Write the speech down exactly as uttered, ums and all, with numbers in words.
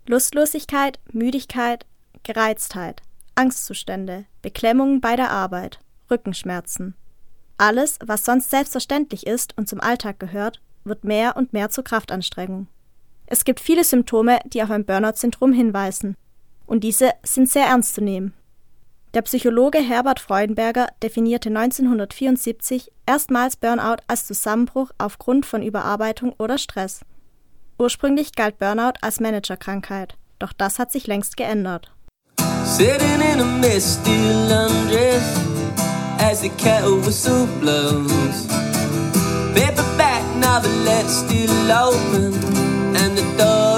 Lustlosigkeit, Müdigkeit, Gereiztheit, Angstzustände, Beklemmungen bei der Arbeit, Rückenschmerzen. Alles, was sonst selbstverständlich ist und zum Alltag gehört, wird mehr und mehr zur Kraftanstrengung. Es gibt viele Symptome, die auf ein Burnout-Syndrom hinweisen. Und diese sind sehr ernst zu nehmen. Der Psychologe Herbert Freudenberger definierte neunzehnhundertvierundsiebzig erstmals Burnout als Zusammenbruch aufgrund von Überarbeitung oder Stress. Ursprünglich galt Burnout als Managerkrankheit, doch das hat sich längst geändert. Sitting in a misty laundress as the kettle whistle blows. Paperback novelette still open and the door